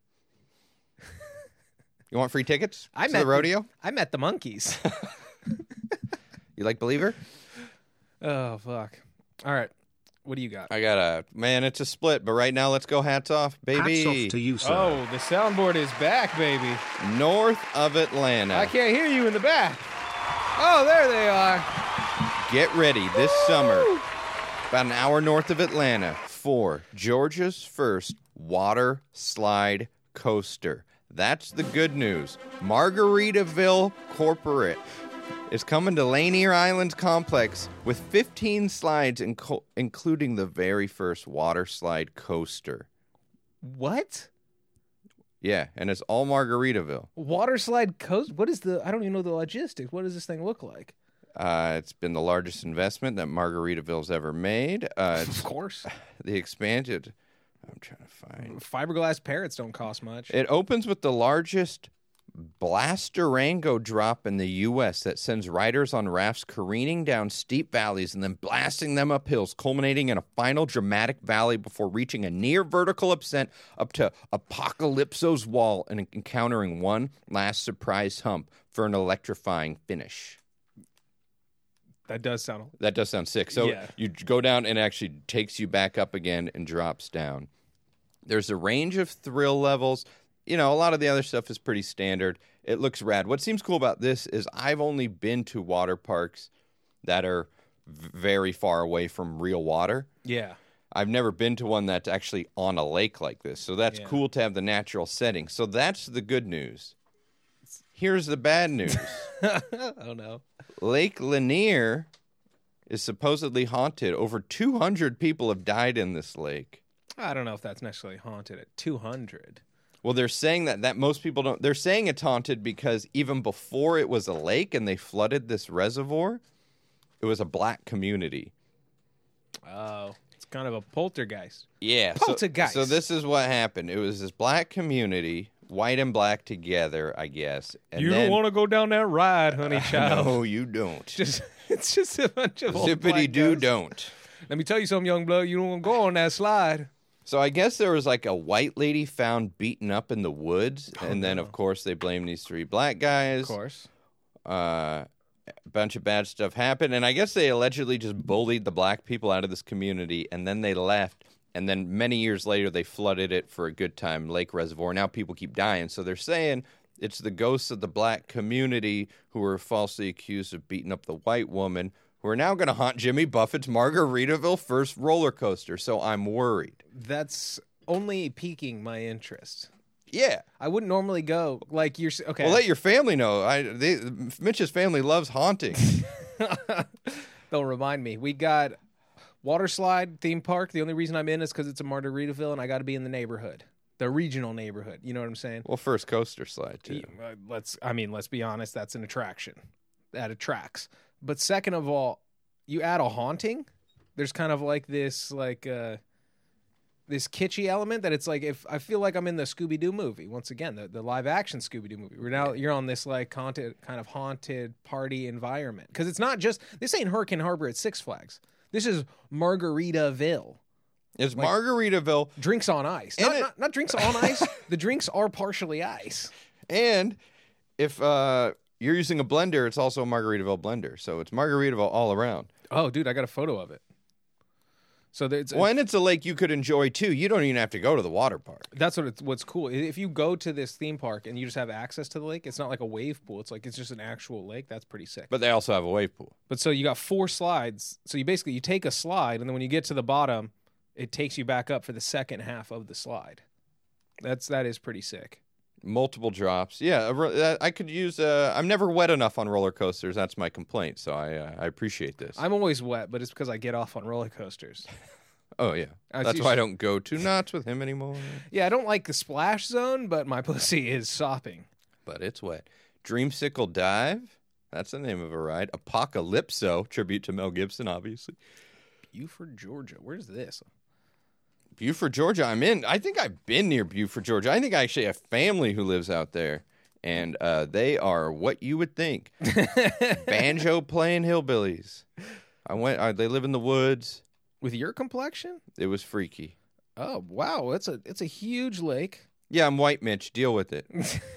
You want free tickets I to met the rodeo? I met the monkeys. You like Believer? Oh fuck! All right, what do you got? I got a man. It's a split, but right now, let's go hats off, baby. Hats off to you, sir. Oh, the soundboard is back, baby. North of Atlanta. I can't hear you in the back. Oh, there they are. Get ready this summer, about an hour north of Atlanta, for Georgia's first water slide coaster. That's the good news. Margaritaville Corporate is coming to Lanier Islands Complex with fifteen slides, inco- including the very first water slide coaster. What? Yeah, and it's all Margaritaville. Water slide coast? What is the? I don't even know the logistics. What does this thing look like? Uh, it's been the largest investment that Margaritaville's ever made. Uh, it's Of course, the expansion. I'm trying to find. fiberglass parrots don't cost much. It opens with the largest Blasterango drop in the U S that sends riders on rafts careening down steep valleys and then blasting them up hills, culminating in a final dramatic valley before reaching a near vertical ascent up to Apocalypso's wall and encountering one last surprise hump for an electrifying finish. That does sound. That does sound sick. So Yeah. you go down and it actually takes you back up again and drops down. There's a range of thrill levels. You know, a lot of the other stuff is pretty standard. It looks rad. What seems cool about this is I've only been to water parks that are v- very far away from real water. Yeah. I've never been to one that's actually on a lake like this. So that's Yeah. cool to have the natural setting. So that's the good news. Here's the bad news. Oh no. Lake Lanier is supposedly haunted. Over two hundred people have died in this lake. I don't know if that's necessarily haunted at two hundred. Well, they're saying that, that most people don't. They're saying it's haunted because even before it was a lake and they flooded this reservoir, it was a black community. Oh, it's kind of a poltergeist. Yeah. so- Poltergeist. So, this is what happened. It was this black community, white and black together, I guess. And You then, don't want to go down that ride, honey child. No, you don't. Just it's just a bunch of old Zippity black doo guys. don't. Let me tell you something, young blood. You don't want to go on that slide. So I guess there was like a white lady found beaten up in the woods, Oh, and then no. of course they blame these three black guys. Of course. Uh, a bunch of bad stuff happened, and I guess they allegedly just bullied the black people out of this community, and then they left. And then many years later, they flooded it for a good time, Lake Reservoir. Now people keep dying, so they're saying it's the ghosts of the black community who were falsely accused of beating up the white woman, who are now going to haunt Jimmy Buffett's Margaritaville first roller coaster. So I'm worried. That's only piquing my interest. Yeah. I wouldn't normally go like you're s- okay. Well, let your family know. I they, Mitch's family loves haunting. Don't remind me. We got water slide theme park. The only reason I'm in is because it's a Margaritaville and I got to be in the neighborhood, the regional neighborhood. You know what I'm saying? Well, first coaster slide too. Uh, let's. I mean, let's be honest. That's an attraction. That attracts. But second of all, you add a haunting. There's kind of like this, like uh, this kitschy element that it's like if I feel like I'm in the Scooby Doo movie once again, the, the live action Scooby Doo movie. We're now you're on this like haunted, kind of haunted party environment because it's not just this ain't Hurricane Harbor at Six Flags. This is Margaritaville. It's Margaritaville, Drinks on ice. And Not, it- not, not drinks on ice. The drinks are partially ice. and if uh, you're using a blender, it's also a Margaritaville blender. So it's Margaritaville all around. Oh, dude, I got a photo of it. So it's Well, and it's a lake you could enjoy too. You don't even have to go to the water park. that's what it's what's cool. If you go to this theme park and you just have access to the lake, it's not like a wave pool. It's like it's just an actual lake. That's pretty sick. But, But they also have a wave pool. but so you got four slides. So you basically you take a slide and then when you get to the bottom, it takes you back up for the second half of the slide. That's that is pretty sick. Multiple drops. Yeah, a ro- uh, I could use. Uh, I'm never wet enough on roller coasters. That's my complaint. So I uh, I appreciate this. I'm always wet, but it's because I get off on roller coasters. oh yeah, As that's you why I sh- don't go to knots with him anymore. Yeah, I don't like the splash zone, but my pussy is sopping. But it's wet. Dreamsicle Dive. That's the name of a ride. Apocalypso, tribute to Mel Gibson, obviously. Buford, Georgia. Where's this? Buford, Georgia. I'm in. I think I've been near Buford, Georgia. I think I actually have family who lives out there, and uh, they are what you would think: banjo playing hillbillies. I went. I, they live in the woods. With your complexion? It was freaky. Oh wow, it's a it's a huge lake. Yeah, I'm white, Mitch. Deal with it.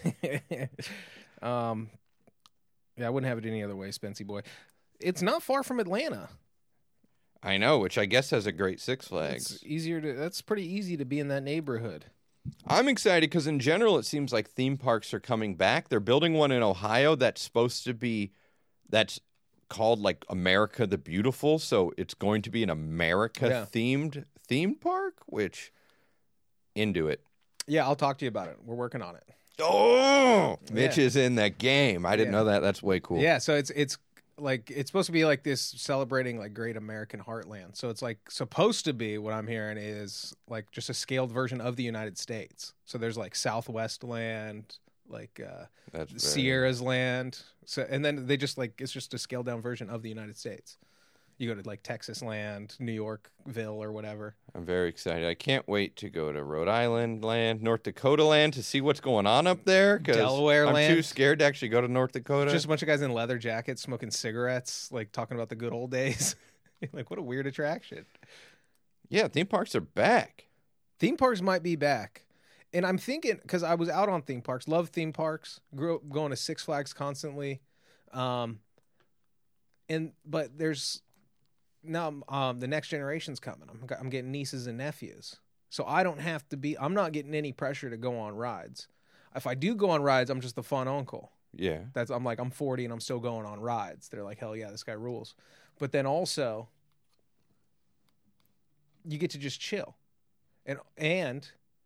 um, yeah, I wouldn't have it any other way, Spency boy. It's not far from Atlanta. I know, which I guess has a great Six Flags. It's easier to. That's pretty easy to be in that neighborhood. I'm excited because in general, it seems like theme parks are coming back. They're building one in Ohio that's supposed to be, that's called like America the Beautiful. So it's going to be an America Yeah. themed theme park, which into it. Yeah, I'll talk to you about it. We're working on it. Oh, Mitch Yeah. is in that game. I didn't Yeah. know that. That's way cool. Yeah, so it's it's like it's supposed to be like this celebrating like great American heartland. So it's like supposed to be what I'm hearing is like just a scaled version of the United States. So there's like Southwest land, like uh That's very- Sierra's land. So and then they just like it's just a scaled down version of the United States. You go to like Texas land, New Yorkville or whatever. I'm very excited. I can't wait to go to Rhode Island land, North Dakota land to see what's going on up there. 'Cause Delaware I'm land. too scared to actually go to North Dakota. Just a bunch of guys in leather jackets smoking cigarettes, like talking about the good old days. Like what a weird attraction. Yeah, theme parks are back. Theme parks might be back. And I'm thinking, because I was out on theme parks, love theme parks, grew up going to Six Flags constantly. Um, and, but there's, now um, the next generation's coming. I'm, I'm getting nieces and nephews. So I don't have to be, I'm not getting any pressure to go on rides. If I do go on rides, I'm just the fun uncle. Yeah. That's I'm like, I'm forty and I'm still going on rides. They're like, hell yeah, this guy rules. But then also, you get to just chill. And, and,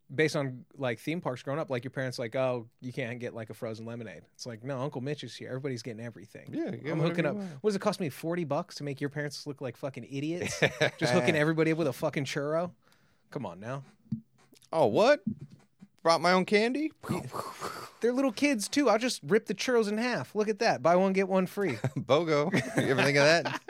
based on like theme parks growing up, like your parents like, oh, you can't get like a frozen lemonade. It's like, no, Uncle Mitch is here. Everybody's getting everything. Yeah, get I'm whatever hooking you up. want. What does it cost me? Forty bucks to make your parents look like fucking idiots? Just hooking everybody up with a fucking churro. Come on now. Oh, what? Brought my own candy? They're little kids too. I'll just rip the churros in half. Look at that. Buy one get one free. BOGO. You ever think of that?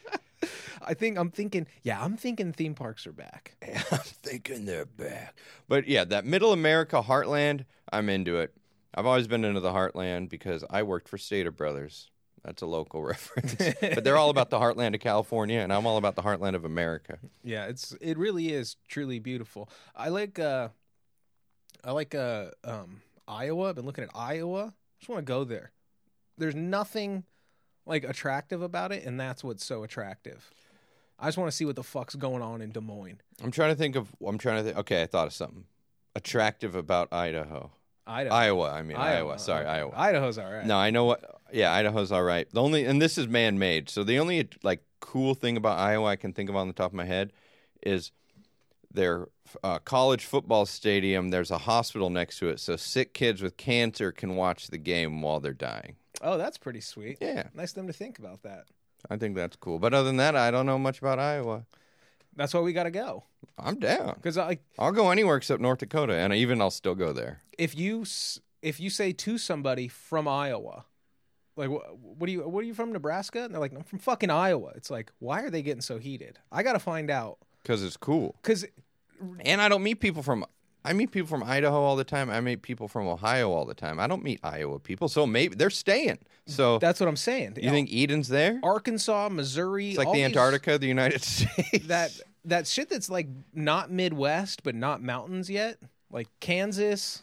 I think I'm thinking. Yeah, I'm thinking theme parks are back. I'm thinking they're back. But yeah, that Middle America Heartland, I'm into it. I've always been into the Heartland because I worked for Stater Brothers. That's a local reference. But they're all about the Heartland of California, and I'm all about the Heartland of America. Yeah, it's it really is truly beautiful. I like uh I like uh um Iowa. I've been looking at Iowa. I just want to go there. There's nothing like attractive about it, and that's what's so attractive. I just want to see what the fuck's going on in Des Moines. I'm trying to think of, I'm trying to think, okay, I thought of something. Attractive about Idaho. Idaho. Iowa, I mean, Iowa. Sorry, okay. Iowa. Idaho's all right. No, I know what, yeah, Idaho's all right. The only, and this is man-made, so the only, like, cool thing about Iowa I can think of on the top of my head is their uh, college football stadium, there's a hospital next to it, so sick kids with cancer can watch the game while they're dying. Oh, that's pretty sweet. Yeah. Nice of them to think about that. I think that's cool. But other than that, I don't know much about Iowa. That's why we got to go. I'm down. Because like, I'll go anywhere except North Dakota, and even I'll still go there. if you s- if you say to somebody from Iowa, like, what, what are you what are you from, Nebraska? And they're like, I'm from fucking Iowa. It's like, why are they getting so heated? I got to find out. Because it's cool. Because And I don't meet people from, I meet people from Idaho all the time. I meet people from Ohio all the time. I don't meet Iowa people, so maybe they're staying. So that's what I'm saying. you think Eden's there? Arkansas, Missouri, It's like all the these- Antarctica of the United States. that that shit that's like not Midwest but not mountains yet, like Kansas,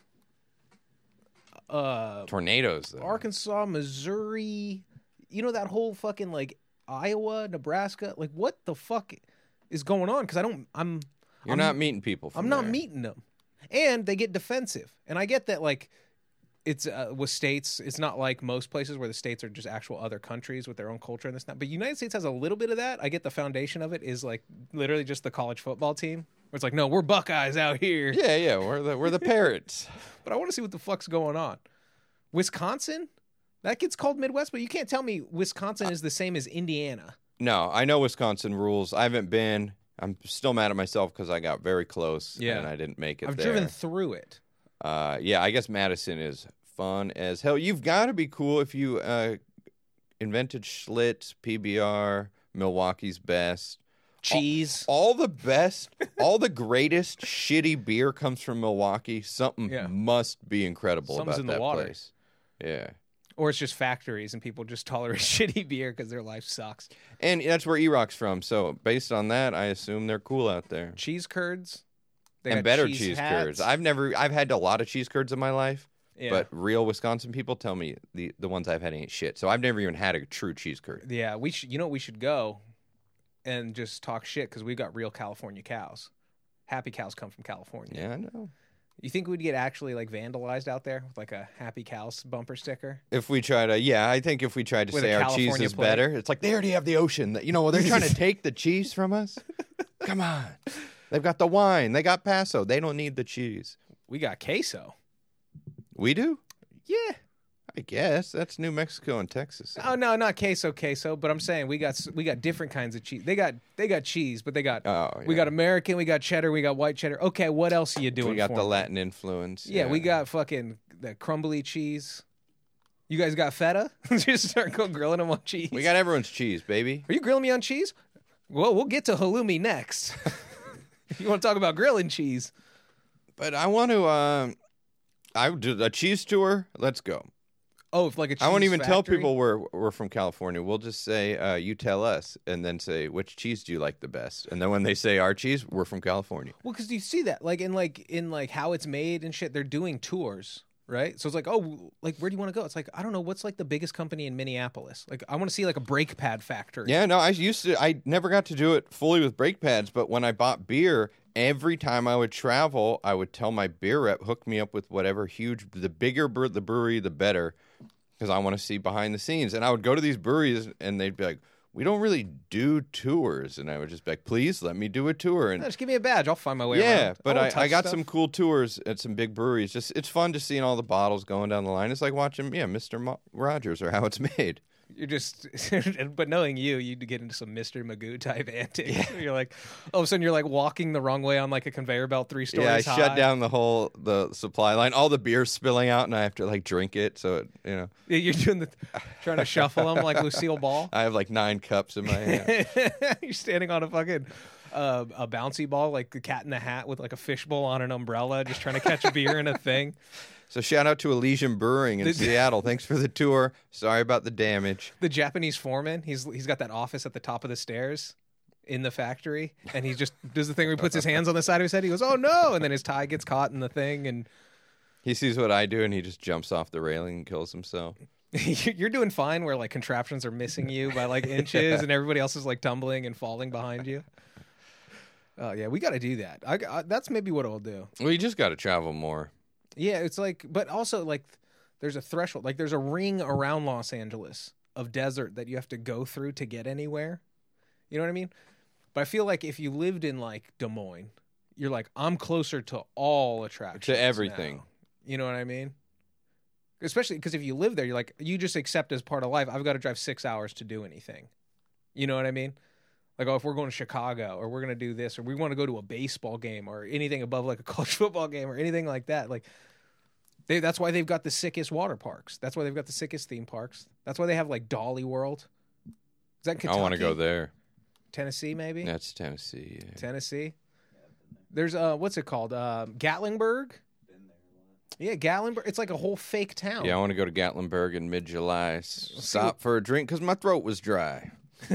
uh, Tornadoes, though. Arkansas, Missouri. You know that whole fucking like Iowa, Nebraska. Like, what the fuck is going on? Because I don't. I'm. You're I'm, not meeting people from I'm not there. meeting them, and they get defensive. And I get that, like, it's uh, with states. It's not like most places where the states are just actual other countries with their own culture and this. And that. But United States has a little bit of that. I get the foundation of it is like literally just the college football team, where it's like, no, we're Buckeyes out here. Yeah, yeah, we're the we're the parrots. But I want to see what the fuck's going on. Wisconsin, that gets called Midwest, but you can't tell me Wisconsin is the same as Indiana. No, I know Wisconsin rules. I haven't been. I'm still mad at myself because I got very close Yeah. and I didn't make it I've there. driven through it. Uh, yeah, I guess Madison is fun as hell. You've got to be cool if you uh, invented Schlitz, P B R, Milwaukee's Best. Cheese. All the best, all the greatest shitty beer comes from Milwaukee. Something Yeah. must be incredible Something's about in the that water. place. Yeah. Or it's just factories and people just tolerate shitty beer because their life sucks. And that's where E-Rock's from. So based on that, I assume they're cool out there. Cheese curds. They And got better cheese cheese hats. curds. I've never, I've had a lot of cheese curds in my life, Yeah. but real Wisconsin people tell me the, the ones I've had ain't shit. So I've never even had a true cheese curd. Yeah, we should. You know, we should go and just talk shit because we've got real California cows. Happy cows come from California. Yeah, I know. You think we'd get actually like vandalized out there with like a Happy Cows bumper sticker? If we try to, yeah, I think if we tried to With say a our cheese California is plate. better, it's like they already have the ocean. You know, they're trying to take the cheese from us. Come on. They've got the wine. They got Paso. They don't need the cheese. We got queso. We do? Yeah. I guess. That's New Mexico and Texas. Oh no, not queso, queso. But I'm saying we got we got different kinds of cheese. They got they got cheese, but they got Oh, we yeah. got American, we got cheddar, we got white cheddar. Okay, what else are you doing? We got for the me? Latin influence. Yeah, we got fucking the crumbly cheese. You guys got feta? Just start go grilling them on cheese. We got everyone's cheese, baby. Are you grilling me on cheese? Well, we'll get to halloumi next. You want to talk about grilling cheese? But I want to. Um, I would do a cheese tour. Let's go. Oh, if like a cheese I won't even tell factory? people we're we're from California. We'll just say uh, you tell us, and then say which cheese do you like the best. And then when they say our cheese, we're from California. Well, because you see that, like in like in like how it's made and shit, they're doing tours, right? So it's like, oh, like where do you want to go? It's like I don't know, what's like the biggest company in Minneapolis? Like I want to see like a brake pad factory. Yeah, no, I used to. I never got to do it fully with brake pads, but when I bought beer, every time I would travel, I would tell my beer rep hook me up with whatever huge. The bigger bre- the brewery, the better, because I want to see behind the scenes. And I would go to these breweries, and they'd be like, we don't really do tours. And I would just be like, please let me do a tour. And No, just give me a badge. I'll find my way around. yeah, but I'll I, I touch got stuff. some cool tours at some big breweries. Just it's fun to seeing all the bottles going down the line. It's like watching, yeah, Mister Mo- Rogers or how it's made. You're just, but knowing you, you'd get into some Mister Magoo type antics. You're like, all of a sudden, you're like walking the wrong way on like a conveyor belt three stories Yeah, I high. shut down the whole the supply line. All the beer's spilling out, and I have to like drink it. So it, you know, Yeah, you're doing the, trying to shuffle them like Lucille Ball. I have like nine cups in my hand. You're standing on a fucking uh, a bouncy ball, like the Cat in the Hat, with like a fishbowl on an umbrella, just trying to catch a beer in a thing. So shout out to Elysian Brewing in The- Seattle. Thanks for the tour. Sorry about the damage. The Japanese foreman, he's he's got that office at the top of the stairs in the factory, and he just does the thing where he puts his hands on the side of his head. He goes, "Oh no!" and then his tie gets caught in the thing, and He sees what I do, and he just jumps off the railing and kills himself. you're doing fine. Where like contraptions are missing you by like inches, and everybody else is like tumbling and falling behind you. Oh yeah, we got to do that. I, I, that's maybe what I'll do. Well, you just got to travel more. Yeah, it's like, but also like, there's a threshold. Like, there's a ring around Los Angeles of desert that you have to go through to get anywhere. You know what I mean? But I feel like if you lived in like Des Moines, you're like, I'm closer to all attractions, To everything. now. You know what I mean? Especially because if you live there, you're like, you just accept as part of life. I've got to drive six hours to do anything. You know what I mean? Like, oh, if we're going to Chicago or we're going to do this or we want to go to a baseball game or anything above like a college football game or anything like that, like, they, that's why they've got the sickest water parks. That's why they've got the sickest theme parks. That's why they have like Dolly World. Is that Kentucky? I want to go there. Tennessee, maybe? That's Tennessee. Yeah. Tennessee. There's uh, what's it called? Um, Gatlinburg. Yeah, Gatlinburg. It's like a whole fake town. Yeah, I want to go to Gatlinburg in mid-July. S- Stop for a drink because my throat was dry.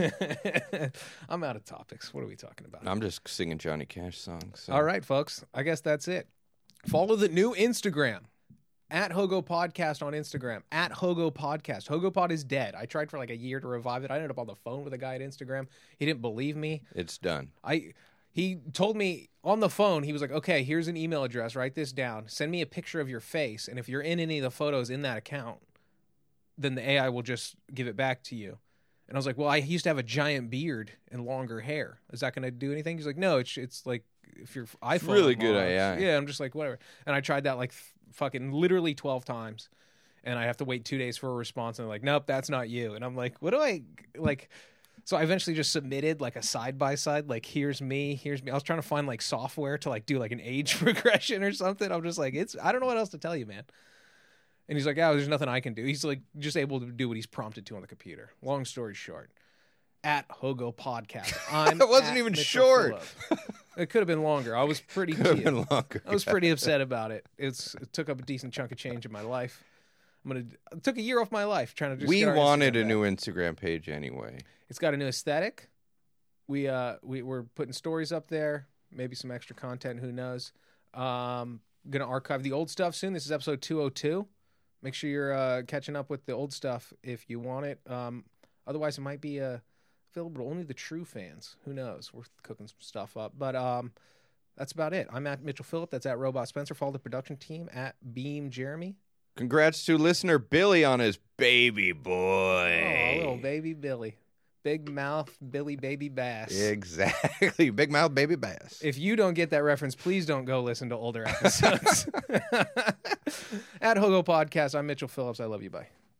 I'm out of topics. What are we talking about? I'm just singing Johnny Cash songs. So. All right, folks. I guess that's it. Follow the new Instagram. At Hogo Podcast on Instagram. At Hogo Podcast. Hogo Pod is dead. I tried for like a year to revive it. I ended up on the phone with a guy at Instagram. He didn't believe me. It's done. I he told me on the phone, he was like, okay, here's an email address. Write this down. Send me a picture of your face. And if you're in any of the photos in that account, then the A I will just give it back to you. And I was like, well, I used to have a giant beard and longer hair. Is that going to do anything? He's like, no, it's it's like if your iPhone. really good unlocks- A I. Yeah, I'm just like, whatever. And I tried that like f- fucking literally twelve times. And I have to wait two days for a response. And they're like, nope, that's not you. And I'm like, what do I, like, so I eventually just submitted like a side by side, like, here's me, here's me. I was trying to find like software to like do like an age progression or something. I'm just like, it's, I don't know what else to tell you, man. And he's like, oh, there's nothing I can do. He's like just able to do what he's prompted to on the computer. Long story short, at Hogo Podcast. I'm That wasn't at even Mitchell short. Phillip. It could have been longer. I was pretty Could have key- been longer. I was pretty upset about it. It's it took up a decent chunk of change in my life. I'm gonna it took a year off my life trying to just we get our wanted Instagram a back. new Instagram page anyway. It's got a new aesthetic. We uh we we're putting stories up there, maybe some extra content. Who knows? Um, gonna archive the old stuff soon. This is episode two oh two. Make sure you're uh, catching up with the old stuff if you want it. Um, otherwise, it might be uh, available to only the true fans. Who knows? We're cooking some stuff up, but um, that's about it. I'm at Mitchell Phillip. That's at Robot Spencer. Follow the production team at Beam Jeremy. Congrats to listener Billy on his baby boy. Oh, little baby Billy. Big mouth Billy Baby Bass. Exactly. Big mouth baby bass. If you don't get that reference, please don't go listen to older episodes. At Hogo Podcast, I'm Mitchell Phillips. I love you. Bye.